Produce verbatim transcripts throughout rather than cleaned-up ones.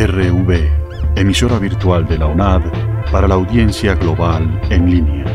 R V, emisora virtual de la UNAD para la audiencia global en línea.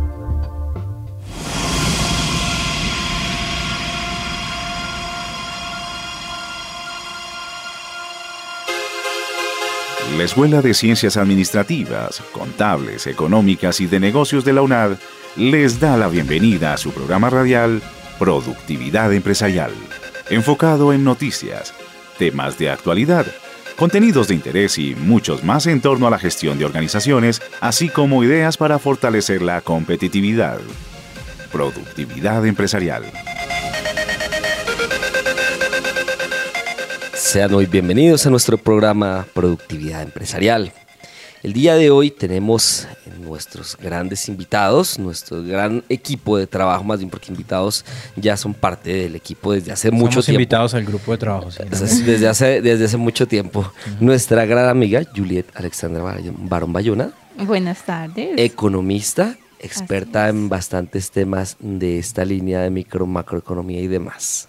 La Escuela de Ciencias Administrativas, Contables, Económicas y de Negocios de la UNAD les da la bienvenida a su programa radial Productividad Empresarial, enfocado en noticias, temas de actualidad, contenidos de interés y muchos más en torno a la gestión de organizaciones, así como ideas para fortalecer la competitividad. Productividad Empresarial. Sean hoy bienvenidos a nuestro programa Productividad Empresarial. El día de hoy tenemos nuestros grandes invitados, nuestro gran equipo de trabajo, más bien porque invitados ya son parte del equipo desde hace Somos mucho tiempo. invitados al grupo de trabajo. Sí, ¿no? Desde hace, desde hace mucho tiempo. Uh-huh. Nuestra gran amiga Juliet Alexandra Barón Bayona. Buenas tardes. Economista, experta en bastantes temas de esta línea de micro, macroeconomía y demás.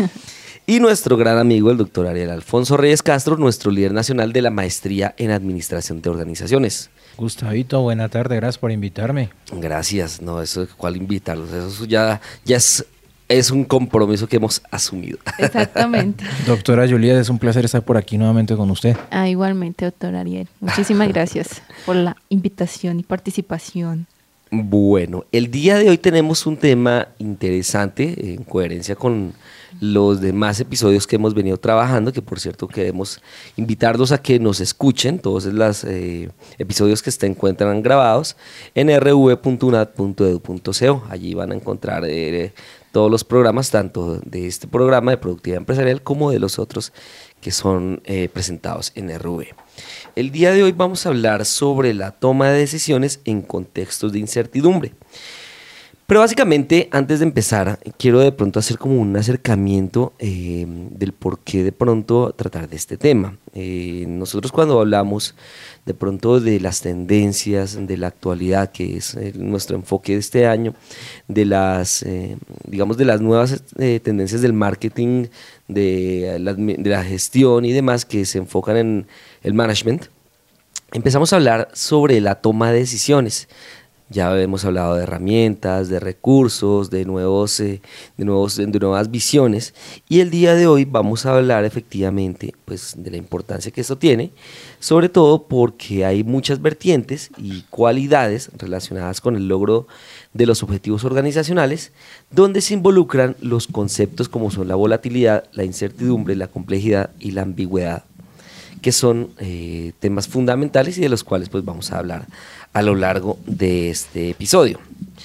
Y nuestro gran amigo, el doctor Ariel Alfonso Reyes Castro, nuestro líder nacional de la maestría en Administración de Organizaciones. Gustavito, buena tarde, gracias por invitarme. Gracias, no, eso, ¿cuál invitarlos? Eso ya, ya es, es un compromiso que hemos asumido. Exactamente. Doctora Juliet, es un placer estar por aquí nuevamente con usted. Ah, igualmente, doctor Ariel. Muchísimas gracias por la invitación y participación. Bueno, el día de hoy tenemos un tema interesante en coherencia con los demás episodios que hemos venido trabajando, que por cierto queremos invitarlos a que nos escuchen, todos los eh, episodios que se encuentran grabados en r v punto u n a d punto e d u punto c o. Allí van a encontrar eh, todos los programas, tanto de este programa de Productividad Empresarial como de los otros que son eh, presentados en R V. El día de hoy vamos a hablar sobre la toma de decisiones en contextos de incertidumbre. Pero básicamente, antes de empezar, quiero de pronto hacer como un acercamiento eh, del por qué de pronto tratar de este tema. Eh, nosotros cuando hablamos de pronto de las tendencias de la actualidad, que es eh, nuestro enfoque de este año, de las, eh, digamos, de las nuevas eh, tendencias del marketing, de la, de la gestión y demás que se enfocan en el management, empezamos a hablar sobre la toma de decisiones. Ya hemos hablado de herramientas, de recursos, de, nuevos, eh, de, nuevos, de nuevas visiones, y el día de hoy vamos a hablar efectivamente pues, de la importancia que esto tiene, sobre todo porque hay muchas vertientes y cualidades relacionadas con el logro de los objetivos organizacionales, donde se involucran los conceptos como son la volatilidad, la incertidumbre, la complejidad y la ambigüedad, que son eh, temas fundamentales y de los cuales pues, vamos a hablar a lo largo de este episodio.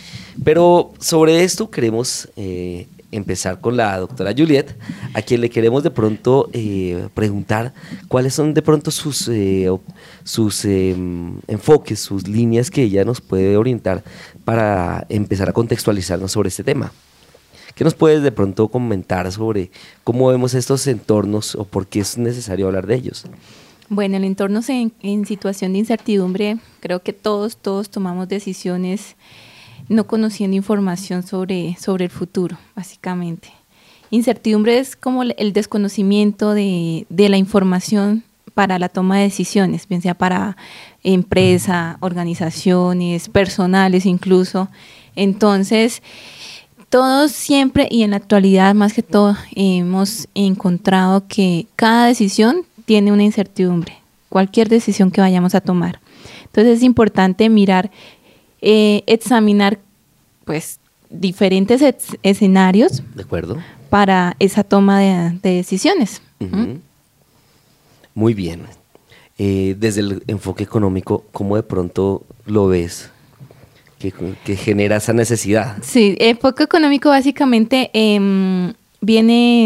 Pero sobre esto queremos eh, empezar con la doctora Juliet, a quien le queremos de pronto eh, preguntar cuáles son de pronto sus, eh, sus eh, enfoques, sus líneas que ella nos puede orientar para empezar a contextualizarnos sobre este tema. ¿Qué nos puedes de pronto comentar sobre cómo vemos estos entornos o por qué es necesario hablar de ellos? Bueno, en entornos en, en situación de incertidumbre, creo que todos, todos tomamos decisiones no conociendo información sobre, sobre el futuro, básicamente. Incertidumbre es como el desconocimiento de, de la información para la toma de decisiones, bien sea para empresa, organizaciones, personales incluso. Entonces, todos siempre y en la actualidad más que todo hemos encontrado que cada decisión tiene una incertidumbre, cualquier decisión que vayamos a tomar. Entonces es importante mirar, eh, examinar pues diferentes es- escenarios ¿De acuerdo? para esa toma de, de decisiones. Uh-huh. ¿Mm? Muy bien. Eh, desde el enfoque económico, ¿cómo de pronto lo ves? Que, que genera esa necesidad. Sí, el enfoque económico básicamente eh, viene,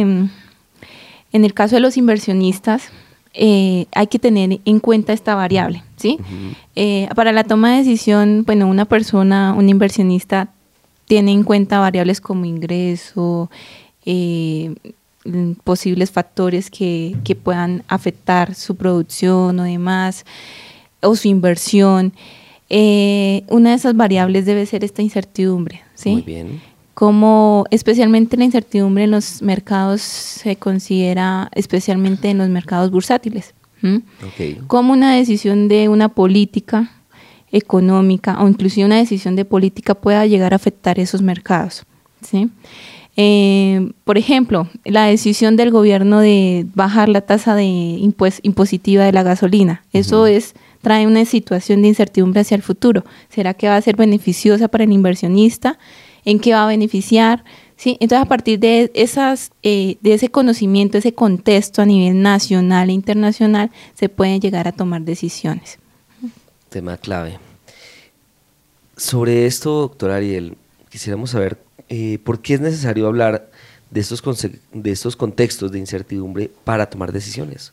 en el caso de los inversionistas, eh, hay que tener en cuenta esta variable, ¿sí? Uh-huh. Eh, para la toma de decisión, bueno, una persona, un inversionista, tiene en cuenta variables como ingreso, eh, posibles factores que, que puedan afectar su producción o demás, o su inversión. Eh, una de esas variables debe ser esta incertidumbre, ¿sí? Muy bien. Como especialmente la incertidumbre en los mercados se considera, especialmente en los mercados bursátiles. ¿Mm? Okay. Como una decisión de una política económica o inclusive una decisión de política pueda llegar a afectar esos mercados, ¿sí? Eh, por ejemplo, la decisión del gobierno de bajar la tasa de impues- impositiva de la gasolina, eso uh-huh. es, trae una situación de incertidumbre hacia el futuro. ¿Será que va a ser beneficiosa para el inversionista? ¿En qué va a beneficiar? ¿Sí? Entonces, a partir de, esas, eh, de ese conocimiento, ese contexto a nivel nacional e internacional, se pueden llegar a tomar decisiones. Tema clave. Sobre esto, doctor Ariel, quisiéramos saber eh, por qué es necesario hablar de estos, conce- de estos contextos de incertidumbre para tomar decisiones.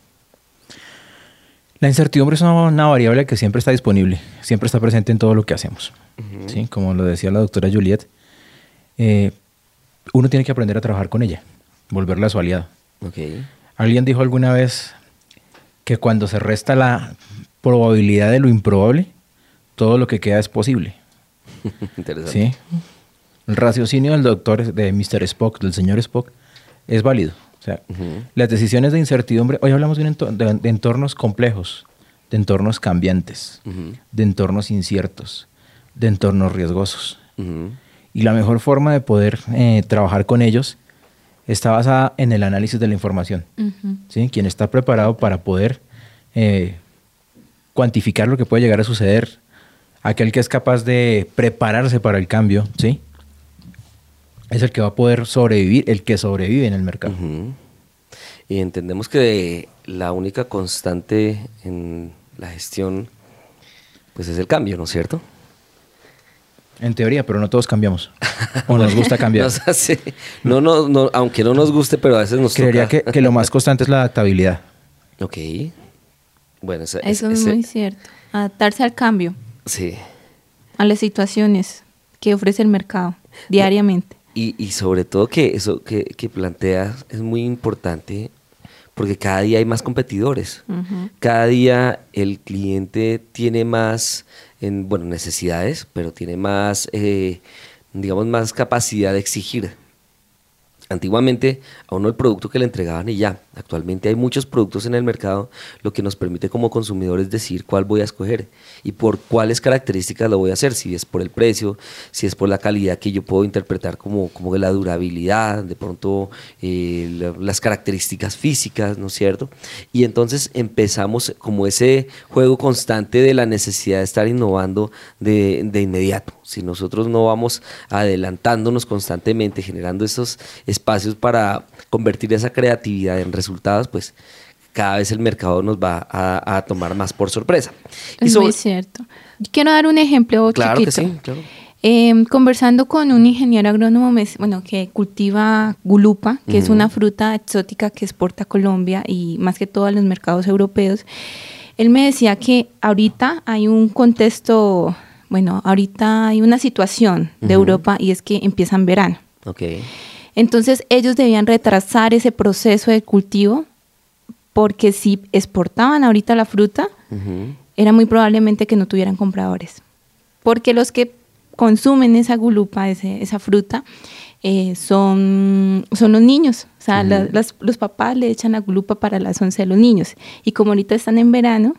La incertidumbre es una, una variable que siempre está disponible, siempre está presente en todo lo que hacemos. Uh-huh. ¿Sí? Como lo decía la doctora Juliet, eh, uno tiene que aprender a trabajar con ella, volverla a su aliado. Okay. Alguien dijo alguna vez que cuando se resta la probabilidad de lo improbable, todo lo que queda es posible. Interesante. ¿Sí? El raciocinio del doctor, de mister Spock, del señor Spock, es válido. O sea, uh-huh. las decisiones de incertidumbre, hoy hablamos de, un entor- de, de entornos complejos, de entornos cambiantes, uh-huh. de entornos inciertos, de entornos riesgosos. Uh-huh. Y la mejor forma de poder eh, trabajar con ellos está basada en el análisis de la información. Uh-huh. ¿Sí? Quien está preparado para poder eh, cuantificar lo que puede llegar a suceder, aquel que es capaz de prepararse para el cambio, ¿sí? Es el que va a poder sobrevivir, el que sobrevive en el mercado. Uh-huh. Y entendemos que la única constante en la gestión pues es el cambio, ¿no es cierto? En teoría, pero no todos cambiamos. O nos gusta cambiar. Nos hace, no, no, no, aunque no nos guste, pero a veces nos Creería toca. que, que lo más constante es la adaptabilidad. Ok. Bueno, esa, eso ese, es ese, muy cierto. Adaptarse al cambio. Sí. A las situaciones que ofrece el mercado diariamente. Y, y sobre todo que eso que, que planteas es muy importante porque cada día hay más competidores. Uh-huh. Cada día el cliente tiene más, en, bueno, necesidades, pero tiene más, eh, digamos, más capacidad de exigir. Antiguamente a uno el producto que le entregaban y ya. Actualmente hay muchos productos en el mercado, lo que nos permite como consumidores decidir cuál voy a escoger y por cuáles características lo voy a hacer, si es por el precio, si es por la calidad que yo puedo interpretar como, como la durabilidad, de pronto eh, la, las características físicas, ¿no es cierto? Y entonces empezamos como ese juego constante de la necesidad de estar innovando de, de inmediato. Si nosotros no vamos adelantándonos constantemente, generando esos espacios para convertir esa creatividad en resultados, pues cada vez el mercado nos va a, a tomar más por sorpresa. Es y sobre... muy cierto. Quiero dar un ejemplo claro chiquito. Que sí, claro. Eh, conversando con un ingeniero agrónomo, bueno, que cultiva gulupa, que uh-huh. es una fruta exótica que exporta a Colombia y más que todo a los mercados europeos, él me decía que ahorita hay un contexto, bueno, ahorita hay una situación de uh-huh. Europa y es que empieza en verano. Okay. Entonces ellos debían retrasar ese proceso de cultivo porque si exportaban ahorita la fruta, uh-huh. era muy probablemente que no tuvieran compradores. Porque los que consumen esa gulupa, ese, esa fruta, eh, son, son los niños. O sea, uh-huh. la, las, los papás le echan la gulupa para las once de los niños. Y como ahorita están en verano,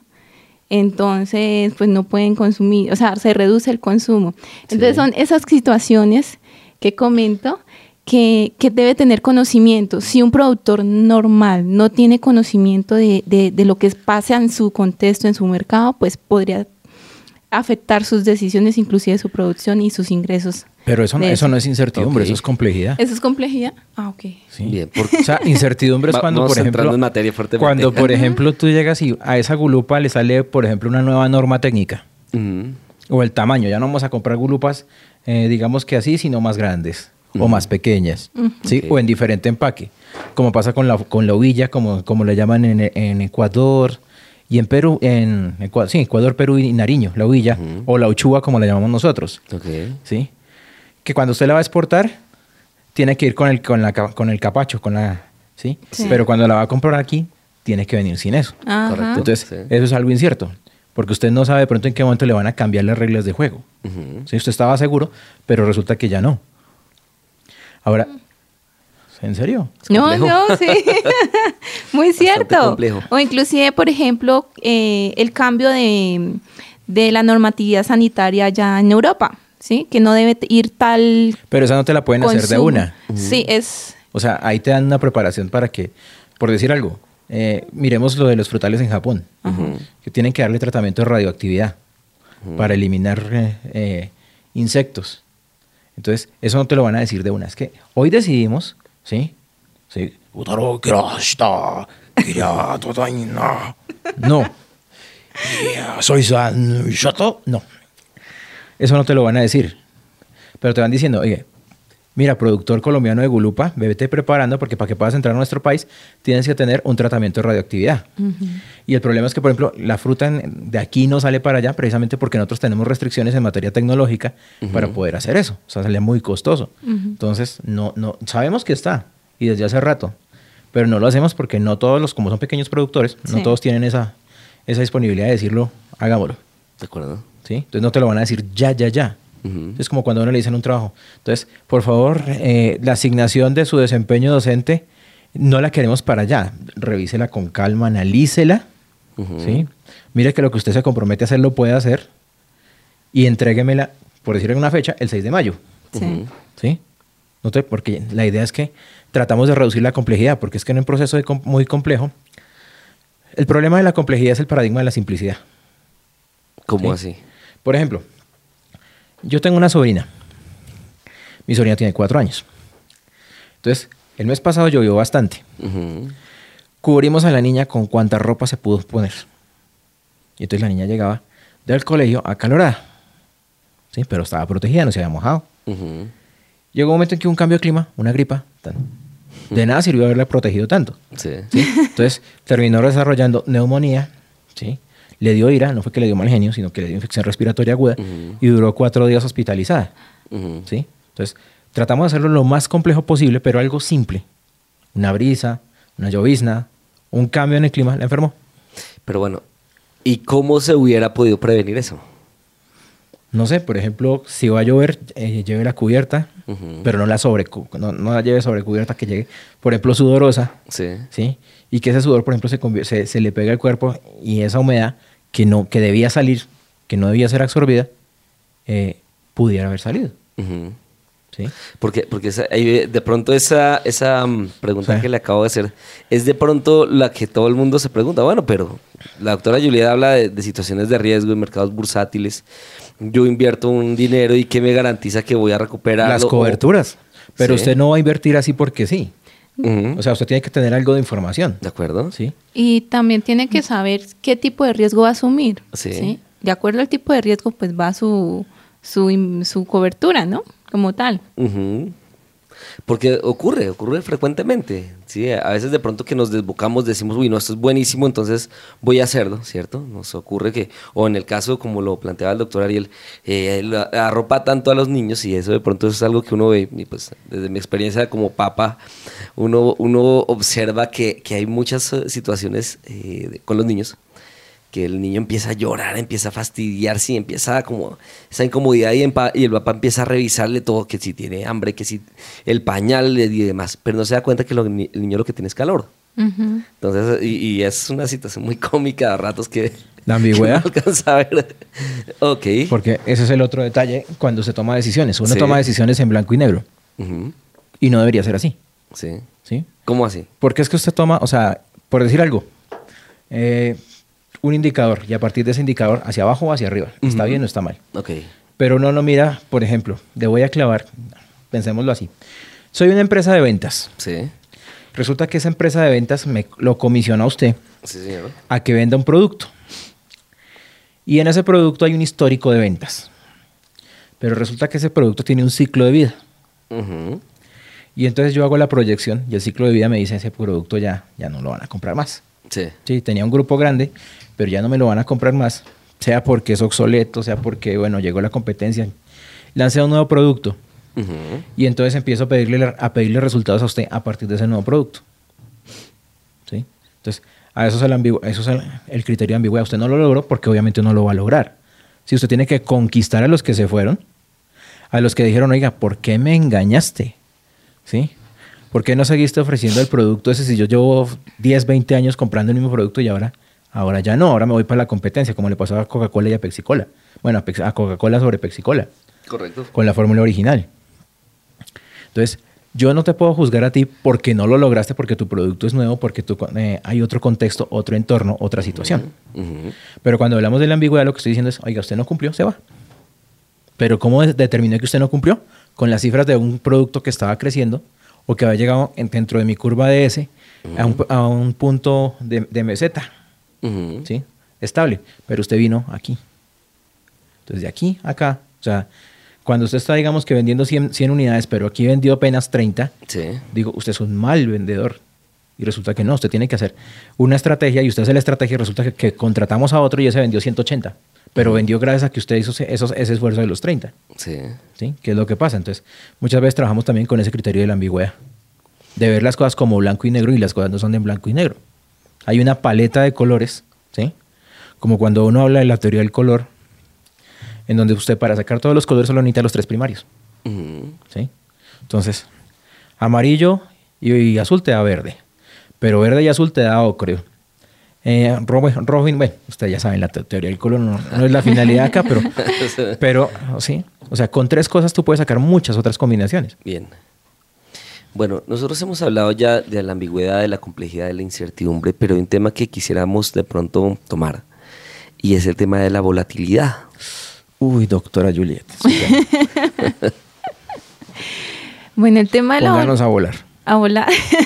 entonces pues no pueden consumir, o sea, se reduce el consumo. Entonces sí. son esas situaciones que comento que, que debe tener conocimiento. Si un productor normal no tiene conocimiento de, de, de lo que pasa en su contexto, en su mercado, pues podría afectar sus decisiones, inclusive su producción y sus ingresos. Pero eso, no, eso no es incertidumbre, okay. eso es complejidad. ¿Eso es complejidad? Ah, ok. Sí. Bien, porque, o sea, incertidumbre es cuando, por ejemplo, en materia cuando, por ejemplo, tú llegas y a esa gulupa le sale, por ejemplo, una nueva norma técnica. Uh-huh. O el tamaño. Ya no vamos a comprar gulupas, eh, digamos que así, sino más grandes uh-huh. o más pequeñas. Uh-huh. ¿Sí? Okay. O en diferente empaque. Como pasa con la, con la uvilla, como, como le llaman en, en Ecuador. Y en Perú, en Ecuador, sí, Ecuador, Perú y Nariño, la uvilla, uh-huh. o la uchúa, como la llamamos nosotros. Okay. ¿Sí? Que cuando usted la va a exportar, tiene que ir con el, con la, con el capacho, con la, ¿sí? Sí. Pero cuando la va a comprar aquí, tiene que venir sin eso. Ajá. Entonces, sí. eso es algo incierto, porque usted no sabe de pronto en qué momento le van a cambiar las reglas de juego. Uh-huh. ¿Sí? Usted estaba seguro, pero resulta que ya no. Ahora, ¿En serio? No, no, sí. Muy cierto. complejo. O inclusive, por ejemplo, eh, el cambio de, de la normatividad sanitaria ya en Europa, ¿sí? Que no debe ir tal... Pero esa no te la pueden hacer de consumo. una. Sí, es... O sea, ahí te dan una preparación para que, por decir algo, eh, miremos lo de los frutales en Japón, que tienen que darle tratamiento de radioactividad uh-huh. para eliminar eh, eh, insectos. Entonces, eso no te lo van a decir de una. Es que hoy decidimos, ¿sí? Sí. No. Soy San Shoto. No. Eso no te lo van a decir. Pero te van diciendo, oye, mira, productor colombiano de Gulupa, vete preparando porque para que puedas entrar a nuestro país tienes que tener un tratamiento de radioactividad. Uh-huh. Y el problema es que, por ejemplo, la fruta en, de aquí no sale para allá precisamente porque nosotros tenemos restricciones en materia tecnológica uh-huh. para poder hacer eso. O sea, sale muy costoso. Uh-huh. Entonces, no, no, sabemos que está y desde hace rato, pero no lo hacemos porque no todos los, como son pequeños productores, sí. no todos tienen esa, esa disponibilidad de decirlo, hagámoslo. De acuerdo. ¿Sí? Entonces no te lo van a decir ya, ya, ya. Uh-huh. Es como cuando a uno le dicen un trabajo. Entonces, por favor, eh, la asignación de su desempeño docente no la queremos para allá. Revísela con calma, analícela. Uh-huh. ¿Sí? Mire que lo que usted se compromete a hacer lo puede hacer y entréguemela, por decir en una fecha, el seis de mayo. Sí. ¿Sí? No te, porque la idea es que tratamos de reducir la complejidad, porque es que en un proceso de com- muy complejo, el problema de la complejidad es el paradigma de la simplicidad. ¿Cómo ¿Sí? así? Por ejemplo, yo tengo una sobrina. Mi sobrina tiene cuatro años. Entonces, el mes pasado llovió bastante. Uh-huh. Cubrimos a la niña con cuanta ropa se pudo poner. Y entonces la niña llegaba del colegio acalorada. Sí, pero estaba protegida, no se había mojado. Uh-huh. Llegó un momento en que hubo un cambio de clima, una gripa. Tan, de nada sirvió haberla protegido tanto. Sí. ¿Sí? Entonces, terminó desarrollando neumonía. ¿Sí? Le dio ira, no fue que le dio mal genio, sino que le dio infección respiratoria aguda uh-huh. y duró cuatro días hospitalizada. Uh-huh. ¿Sí? Entonces, tratamos de hacerlo lo más complejo posible, pero algo simple. Una brisa, una llovizna, un cambio en el clima, la enfermó. Pero bueno, ¿y cómo se hubiera podido prevenir eso? No sé, por ejemplo, si va a llover, eh, lleve la cubierta, uh-huh. pero no la sobre, no, no la lleve sobre cubierta que llegue, por ejemplo, sudorosa. Sí. ¿Sí? Y que ese sudor, por ejemplo, se, convier- se, se le pega al cuerpo y esa humedad que, no, que debía salir, que no debía ser absorbida, eh, pudiera haber salido. Uh-huh. ¿Sí? Porque, porque esa, de pronto esa, esa pregunta sí. que le acabo de hacer es de pronto la que todo el mundo se pregunta. Bueno, pero la doctora Julieta habla de, de situaciones de riesgo en mercados bursátiles. Yo invierto un dinero y ¿qué me garantiza que voy a recuperar? Las coberturas. O... Pero sí. usted no va a invertir así porque sí. Uh-huh. O sea, usted tiene que tener algo de información. ¿De acuerdo? Sí. Y también tiene que saber qué tipo de riesgo va a asumir. Sí. ¿Sí? De acuerdo al tipo de riesgo, pues va su, su, su cobertura, ¿no? Como tal. Uh-huh. Porque ocurre, ocurre frecuentemente. ¿Sí? A veces de pronto que nos desbocamos, decimos, uy, no, esto es buenísimo, entonces voy a hacerlo, ¿cierto? Nos ocurre que, o en el caso, como lo planteaba el doctor Ariel, eh, la, arropa tanto a los niños y eso de pronto es algo que uno ve, y pues desde mi experiencia como papa, uno, uno observa que, que hay muchas situaciones eh, de, con los niños, que el niño empieza a llorar, empieza a fastidiarse y empieza como esa incomodidad y, empa- y el papá empieza a revisarle todo, que si tiene hambre, que si el pañal y demás, pero no se da cuenta que lo, el niño lo que tiene es calor. Uh-huh. Entonces, y, y es una situación muy cómica a ratos que... La ambigüedad. Que no alcanza a ver. Ok. Porque ese es el otro detalle cuando se toma decisiones. Uno Sí. toma decisiones en blanco y negro. Uh-huh. Y no debería ser así. Sí. ¿Sí? ¿Cómo así? Porque es que usted toma, o sea, por decir algo, eh, un indicador y a partir de ese indicador hacia abajo o hacia arriba. Uh-huh. ¿Está bien o está mal? Ok. Pero uno no mira, por ejemplo, le voy a clavar, pensémoslo así. Soy una empresa de ventas. Sí. Resulta que esa empresa de ventas me lo comisiona a usted Sí, señor. a que venda un producto. Y en ese producto hay un histórico de ventas. Pero resulta que ese producto tiene un ciclo de vida. Uh-huh. Y entonces yo hago la proyección y el ciclo de vida me dice ese producto ya, ya no lo van a comprar más. Sí. Sí, tenía un grupo grande, pero ya no me lo van a comprar más. Sea porque es obsoleto, sea porque, bueno, llegó la competencia. Lancé un nuevo producto. Uh-huh. Y entonces empiezo a pedirle, a pedirle resultados a usted a partir de ese nuevo producto. ¿Sí? Entonces, a eso es, el, ambigu- eso es el, el criterio de ambigüedad. Usted no lo logró porque obviamente no lo va a lograr. Si usted tiene que conquistar a los que se fueron, a los que dijeron, oiga, ¿por qué me engañaste? ¿Sí? ¿Por qué no seguiste ofreciendo el producto ese si yo llevo diez, veinte años comprando el mismo producto y ahora, ahora ya no? Ahora me voy para la competencia, como le pasó a Coca-Cola y a Pepsi-Cola. Bueno, a, Pex- a Coca-Cola sobre Pepsi-Cola. Correcto. Con la fórmula original. Entonces, yo no te puedo juzgar a ti porque no lo lograste, porque tu producto es nuevo, porque tú, eh, hay otro contexto, otro entorno, otra situación. Uh-huh. Pero cuando hablamos de la ambigüedad, lo que estoy diciendo es, oiga, usted no cumplió, se va. Pero ¿cómo de- determinó que usted no cumplió? Con las cifras de un producto que estaba creciendo o que había llegado en- dentro de mi curva de S uh-huh. a, un, a un punto de, de meseta, Uh-huh. ¿sí? Estable. Pero usted vino aquí. Entonces, de aquí a acá, o sea, cuando usted está, digamos, que vendiendo cien, cien unidades, pero aquí vendió apenas treinta, Sí. digo, usted es un mal vendedor. Y resulta que no, usted tiene que hacer una estrategia y usted hace la estrategia y resulta que, que contratamos a otro y ese vendió ciento ochenta. Pero uh-huh. vendió gracias a que usted hizo ese, esos, ese esfuerzo de los treinta. Sí. ¿Sí? ¿Qué es lo que pasa? Entonces, muchas veces trabajamos también con ese criterio de la ambigüedad. De ver las cosas como blanco y negro y las cosas no son de blanco y negro. Hay una paleta de colores, ¿sí? Como cuando uno habla de la teoría del color, en donde usted para sacar todos los colores solo necesita los tres primarios. Uh-huh. ¿Sí? Entonces, amarillo y, y azul te da verde, pero verde y azul te da ocre. Eh, rojo, rojo, bueno, ustedes ya saben, la te- teoría del color no, no es la finalidad acá, pero, pero sí, o sea, con tres cosas tú puedes sacar muchas otras combinaciones. Bien. Bueno, nosotros hemos hablado ya de la ambigüedad, de la complejidad, de la incertidumbre, pero hay un tema que quisiéramos de pronto tomar y es el tema de la volatilidad. Uy, doctora Juliet. Sí, Bueno, el tema de la pónganos a volar. a volar.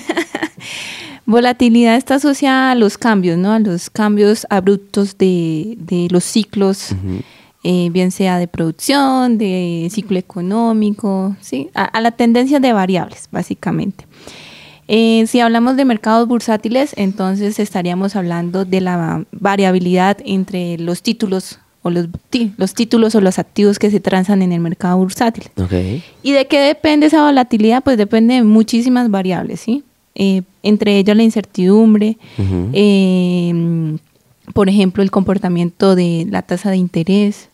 Volatilidad está asociada a los cambios, ¿no? A los cambios abruptos de, de los ciclos, Uh-huh. eh, bien sea de producción, de ciclo económico, ¿sí? A, a la tendencia de variables, básicamente. Eh, si hablamos de mercados bursátiles, entonces estaríamos hablando de la variabilidad entre los títulos o los, tí- los títulos o los activos que se transan en el mercado bursátil. Okay. ¿Y de qué depende esa volatilidad? Pues depende de muchísimas variables, ¿sí? Eh, entre ellas la incertidumbre, Uh-huh. eh, por ejemplo, el comportamiento de la tasa de interés,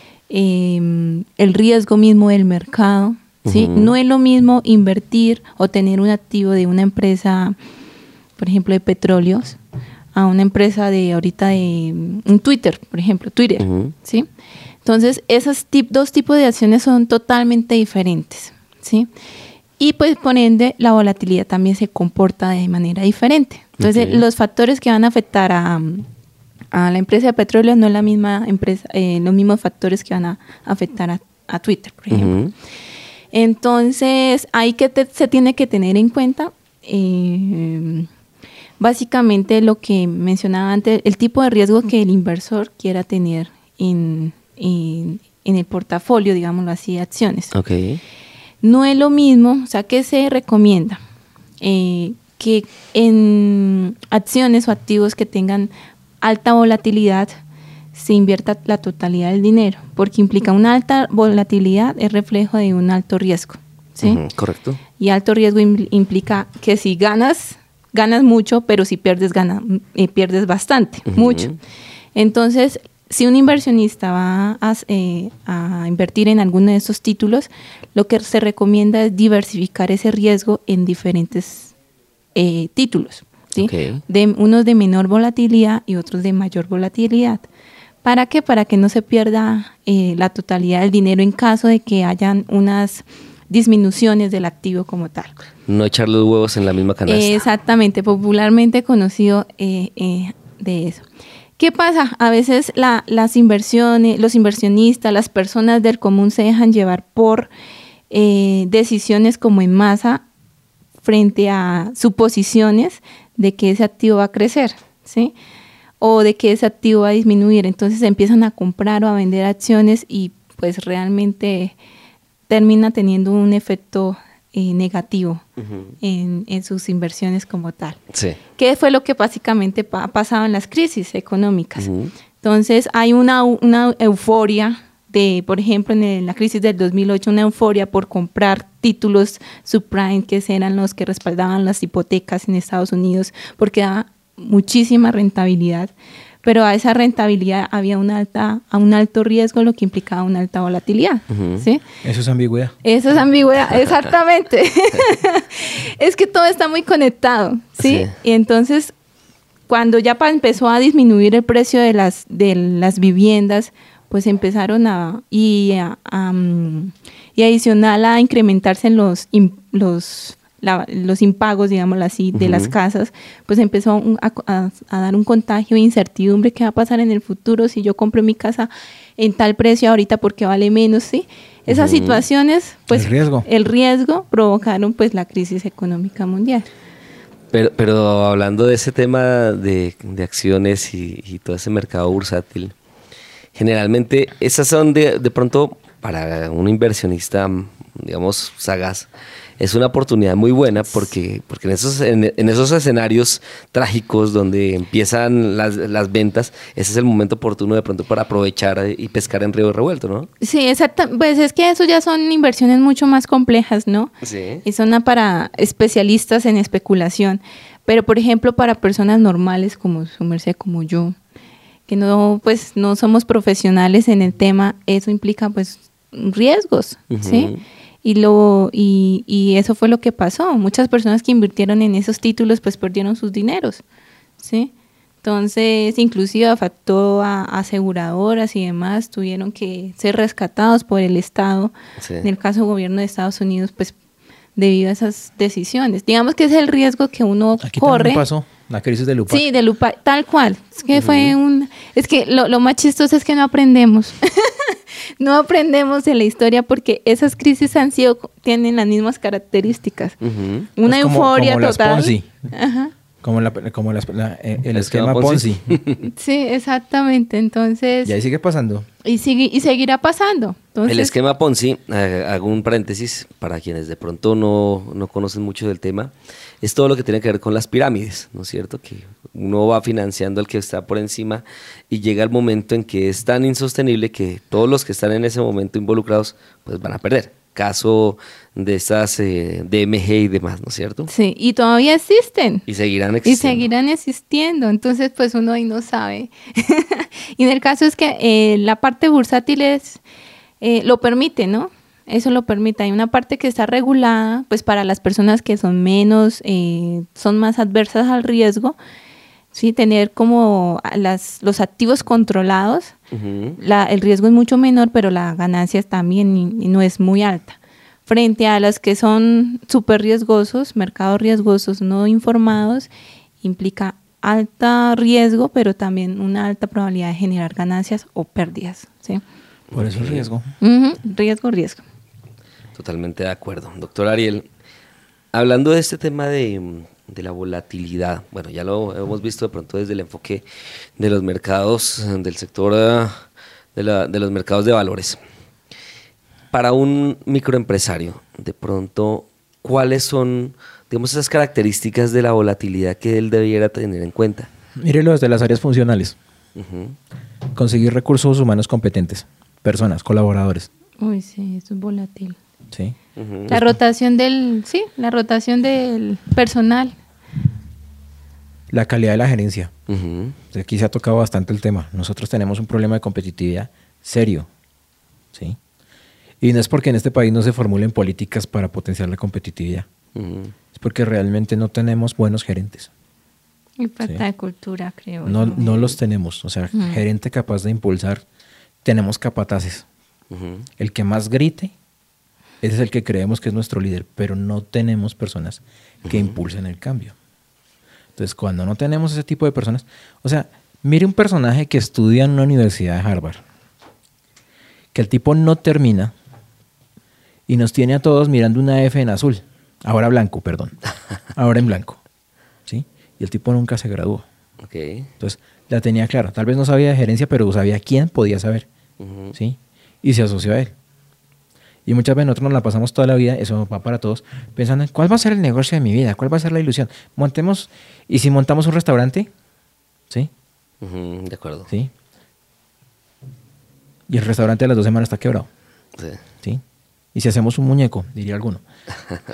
eh, el riesgo mismo del mercado, ¿sí? Ujú. No es lo mismo invertir o tener un activo de una empresa, por ejemplo, de petróleos, a una empresa de ahorita de un Twitter, por ejemplo, Twitter, Ujú. ¿sí? Entonces, esos tip, dos tipos de acciones son totalmente diferentes, ¿sí? Y pues por ende la volatilidad también se comporta de manera diferente. Entonces, Ok. los factores que van a afectar a, a la empresa de petróleo no es la misma empresa, eh, los mismos factores que van a afectar a, a Twitter, por ejemplo. Ujú. Entonces, ahí que te- se tiene que tener en cuenta, eh, básicamente lo que mencionaba antes, el tipo de riesgo que el inversor quiera tener en, en, en el portafolio, digámoslo así, de acciones. Ok. No es lo mismo, o sea, ¿qué se recomienda? Eh, que en acciones o activos que tengan alta volatilidad se invierta la totalidad del dinero, porque implica una alta volatilidad, es reflejo de un alto riesgo, ¿sí? Ujú. Correcto. Y alto riesgo im- implica que si ganas, ganas mucho, pero si pierdes, gana, eh, pierdes bastante, Ujú. mucho. Entonces, si un inversionista va a, eh, a invertir en alguno de estos títulos, lo que se recomienda es diversificar ese riesgo en diferentes eh, títulos, ¿sí? Ok. De, unos de menor volatilidad y otros de mayor volatilidad. ¿Para qué? Para que no se pierda eh, la totalidad del dinero en caso de que hayan unas disminuciones del activo como tal. No echar los huevos en la misma canasta. Exactamente, popularmente conocido eh, eh, de eso. ¿Qué pasa? A veces la- las inversiones, los inversionistas, las personas del común se dejan llevar por eh, decisiones como en masa frente a suposiciones de que ese activo va a crecer, ¿sí? O de que ese activo va a disminuir. Entonces empiezan a comprar o a vender acciones y pues realmente termina teniendo un efecto eh, negativo Ujú. en, en sus inversiones como tal. Sí. ¿Qué fue lo que básicamente pa- ha pasado en las crisis económicas? Ujú. Entonces hay una, una euforia de, por ejemplo, en el- la crisis del dos mil ocho, una euforia por comprar títulos subprime, que eran los que respaldaban las hipotecas en Estados Unidos, porque daba muchísima rentabilidad. pero a esa rentabilidad había una alta, a un alto riesgo, lo que implicaba una alta volatilidad. Uh-huh. ¿Sí? Eso es ambigüedad. Eso es ambigüedad, exactamente. Es que todo está muy conectado, ¿sí? Sí. Y entonces, cuando ya empezó a disminuir el precio de las, de las viviendas, pues empezaron a, y, a, a, y adicional a incrementarse en los, los, la, los impagos, digámoslo así, de uh-huh. las casas, pues empezó a, a, a dar un contagio de incertidumbre. ¿Qué va a pasar en el futuro si yo compro mi casa en tal precio ahorita porque vale menos? ¿Sí? Esas uh-huh. situaciones, pues el riesgo. el riesgo provocaron pues la crisis económica mundial. Pero, pero hablando de ese tema de, de acciones y, y todo ese mercado bursátil, generalmente esas son de, de pronto para un inversionista, digamos, sagaz, es una oportunidad muy buena porque, porque en, esos, en, en esos escenarios trágicos donde empiezan las, las ventas, ese es el momento oportuno de pronto para aprovechar y pescar en río revuelto, ¿no? Sí, exacto. Pues es que eso ya son inversiones mucho más complejas, ¿no? Sí. Y son para especialistas en especulación. Pero, por ejemplo, para personas normales como su merced, como yo, que no, pues, no somos profesionales en el tema, eso implica, pues, riesgos, uh-huh. ¿sí? Y, lo, y, y eso fue lo que pasó. Muchas personas que invirtieron en esos títulos, pues, perdieron sus dineros, ¿sí? Entonces, inclusive afectó a, a aseguradoras y demás, tuvieron que ser rescatados por el Estado, sí. En el caso del gobierno de Estados Unidos, pues, debido a esas decisiones. Digamos que es el riesgo que uno Aquí corre. Aquí pasó la crisis de Lupac. Sí, de Lupac, tal cual. Es que uh-huh. fue un... Es que lo, lo más chistoso es que no aprendemos. No aprendemos de la historia porque esas crisis han sido, tienen las mismas características. Uh-huh. Una es como, euforia como total. Las Ponzi. Ajá. Como, la, como las, la, el, el esquema Ponzi. Ponzi. Sí, exactamente. Entonces... Y ahí sigue pasando. Y, sigue, y seguirá pasando. Entonces, el esquema Ponzi, eh, hago un paréntesis para quienes de pronto no, no conocen mucho del tema, es todo lo que tiene que ver con las pirámides, ¿no es cierto? Que uno va financiando al que está por encima y llega el momento en que es tan insostenible que todos los que están en ese momento involucrados pues van a perder. Caso de estas eh, D M G y demás, ¿no es cierto? Sí, y todavía existen. Y seguirán existiendo. Y seguirán existiendo. Entonces, pues uno ahí no sabe. Y en el caso es que eh, la parte bursátil es, eh, lo permite, ¿no? Eso lo permite. Hay una parte que está regulada, pues para las personas que son menos, eh, son más adversas al riesgo, ¿sí? Tener como las, los activos controlados, uh-huh. la, el riesgo es mucho menor, pero la ganancia también y, y no es muy alta. Frente a las que son súper riesgosos, mercados riesgosos no informados, implica alto riesgo, pero también una alta probabilidad de generar ganancias o pérdidas, ¿sí? Por eso el riesgo. Uh-huh. Riesgo, riesgo. Totalmente de acuerdo. Doctor Ariel, hablando de este tema de... de la volatilidad, bueno, ya lo hemos visto de pronto desde el enfoque de los mercados, del sector de, la, de los mercados de valores. Para un microempresario, de pronto, ¿cuáles son, digamos, esas características de la volatilidad que él debiera tener en cuenta? Mírelo desde las áreas funcionales. Uh-huh. Conseguir recursos humanos competentes, personas, colaboradores. Uy, sí, eso es volátil. Sí. Uh-huh. La rotación del, sí, la rotación del personal. La calidad de la gerencia. Uh-huh. Aquí se ha tocado bastante el tema. Nosotros tenemos un problema de competitividad serio, ¿sí? Y no es porque en este país no se formulen políticas para potenciar la competitividad. Uh-huh. Es porque realmente no tenemos buenos gerentes. Y falta ¿sí? de cultura, creo. No, no los tenemos. O sea, uh-huh. gerente capaz de impulsar. Tenemos capataces. Uh-huh. El que más grite, ese es el que creemos que es nuestro líder, pero no tenemos personas que uh-huh. impulsen el cambio. Entonces, cuando no tenemos ese tipo de personas, o sea, mire un personaje que estudia en una universidad de Harvard, que el tipo no termina y nos tiene a todos mirando una F en azul, ahora blanco, perdón, ahora en blanco, ¿sí? Y el tipo nunca se graduó. Okay. Entonces, la tenía clara. Tal vez no sabía de gerencia, pero sabía quién podía saber, uh-huh. ¿sí? Y se asoció a él. Y muchas veces nosotros nos la pasamos toda la vida, eso va para todos, pensando en cuál va a ser el negocio de mi vida, cuál va a ser la ilusión. Montemos, y si montamos un restaurante, ¿sí? Uh-huh, de acuerdo. ¿Sí? Y el restaurante a las dos semanas está quebrado. Sí. ¿Sí? Y si hacemos un muñeco, diría alguno.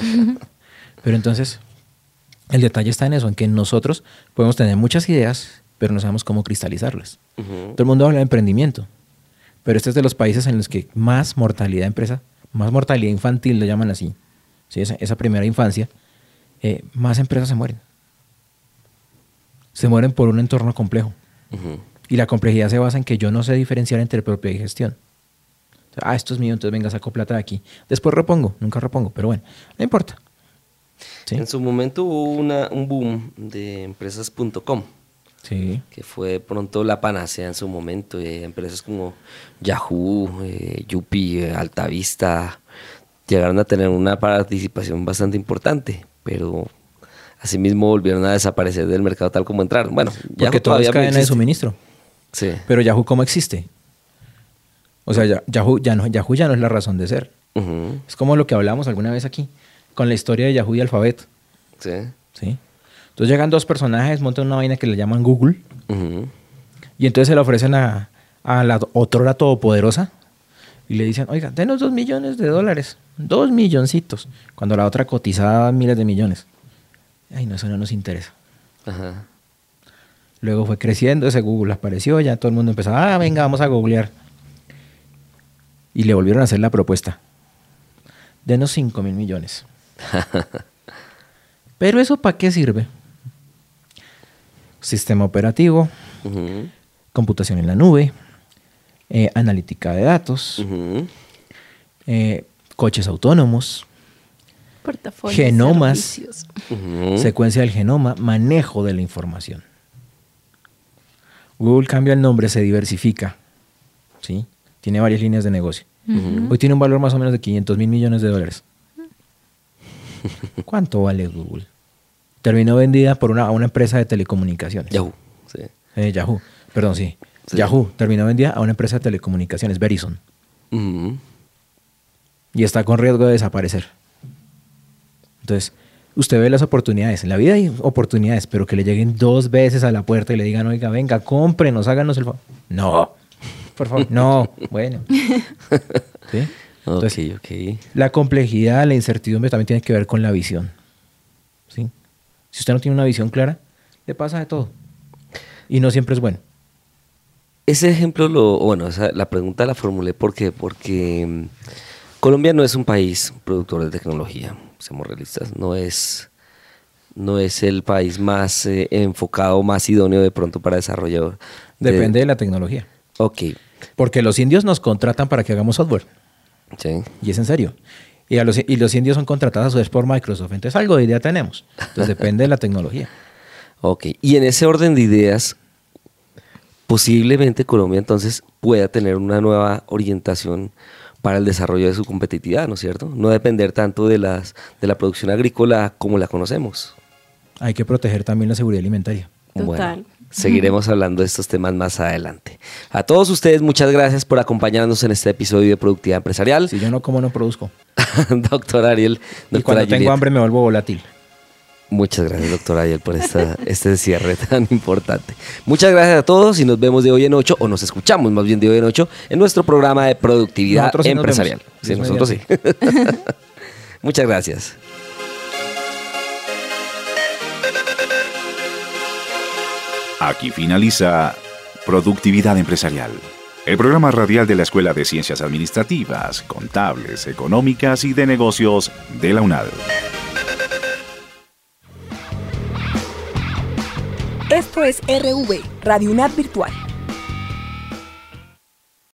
Pero entonces, el detalle está en eso, en que nosotros podemos tener muchas ideas pero no sabemos cómo cristalizarlas. Ujú. Todo el mundo habla de emprendimiento, pero este es de los países en los que más mortalidad de empresa, más mortalidad infantil, lo llaman así, ¿sí? esa, esa primera infancia, eh, más empresas se mueren. Se mueren por un entorno complejo. Ujú. Y la complejidad se basa en que yo no sé diferenciar entre propiedad y gestión. O sea, ah, esto es mío, entonces venga, saco plata de aquí. Después repongo, nunca repongo, pero bueno, no importa. ¿Sí? En su momento hubo una, un boom de empresas punto com, Sí. que fue de pronto la panacea en su momento. Eh, empresas como Yahoo, eh, Yupi, eh, Altavista, llegaron a tener una participación bastante importante, pero asimismo volvieron a desaparecer del mercado tal como entraron. Bueno, Porque Yahoo todo es todavía cadena de existe. suministro. Sí. Pero Yahoo, ¿cómo existe? O sea, ya- Yahoo ya, no, Yahoo ya no es la razón de ser. Ujú. Es como lo que hablamos alguna vez aquí, con la historia de Yahoo y Alphabet. Sí. ¿Sí? Entonces llegan dos personajes, montan una vaina que le llaman Google, Ujú. y entonces se le ofrecen a, a la otrora todopoderosa y le dicen, oiga, denos dos millones de dólares, dos milloncitos, cuando la otra cotizaba miles de millones. Ay, no, eso no nos interesa. Ajá. Luego fue creciendo, ese Google apareció, ya todo el mundo empezó, ah, venga, vamos a googlear. Y le volvieron a hacer la propuesta. Denos cinco mil millones. Pero ¿eso para qué sirve? Sistema operativo, Ujú. computación en la nube, eh, analítica de datos, Ujú. eh, coches autónomos, Portafolio. Genomas. Servicios. Ujú. secuencia del genoma, manejo de la información. Google cambia el nombre, se diversifica. ¿Sí? Tiene varias líneas de negocio. Ujú. Hoy tiene un valor más o menos de quinientos mil millones de dólares. ¿Cuánto vale Google? Terminó vendida por una, a una empresa de telecomunicaciones. Yahoo. Sí. Eh, Yahoo. Perdón, sí. Sí. Yahoo terminó vendida a una empresa de telecomunicaciones, Verizon. Ujú. Y está con riesgo de desaparecer. Entonces, usted ve las oportunidades. En la vida hay oportunidades, pero que le lleguen dos veces a la puerta y le digan, oiga, venga, cómprenos, háganos el favor. No, por favor, no. Bueno. ¿Sí? Entonces, Ok, ok. la complejidad, la incertidumbre también tiene que ver con la visión. ¿Sí? Si usted no tiene una visión clara, le pasa de todo. Y no siempre es bueno. Ese ejemplo, lo, bueno, esa- la pregunta la formulé porque, porque mm, Colombia no es un país productor de tecnología, seamos realistas, no es, no es el país más eh, enfocado, más idóneo de pronto para desarrollar. de- Depende de la tecnología. Ok, Porque los indios nos contratan para que hagamos software. sí. Y es en serio. Y, a los, y los indios son contratados a su vez por Microsoft. Entonces algo de idea tenemos. Entonces depende de la tecnología. Ok, y en ese orden de ideas, posiblemente Colombia entonces pueda tener una nueva orientación para el desarrollo de su competitividad, ¿no es cierto? No depender tanto de, las, de la producción agrícola como la conocemos. Hay que proteger también la seguridad alimentaria. Total. Bueno, seguiremos hablando de estos temas más adelante. A todos ustedes, muchas gracias por acompañarnos en este episodio de Productividad Empresarial. Si yo no como, no produzco. Doctor Ariel, Y doctora cuando tengo Julieta. hambre me vuelvo volátil. Muchas gracias, doctor Ariel, por esta, este cierre tan importante. Muchas gracias a todos y nos vemos de hoy en ocho, o nos escuchamos más bien de hoy en ocho, en nuestro programa de Productividad Nosotros sí nos Empresarial. vemos. Sí, Dios nosotros sí. Muchas gracias. Aquí finaliza Productividad Empresarial, el programa radial de la Escuela de Ciencias Administrativas, Contables, Económicas y de Negocios de la UNAD. Esto es R V, Radio UNAD Virtual.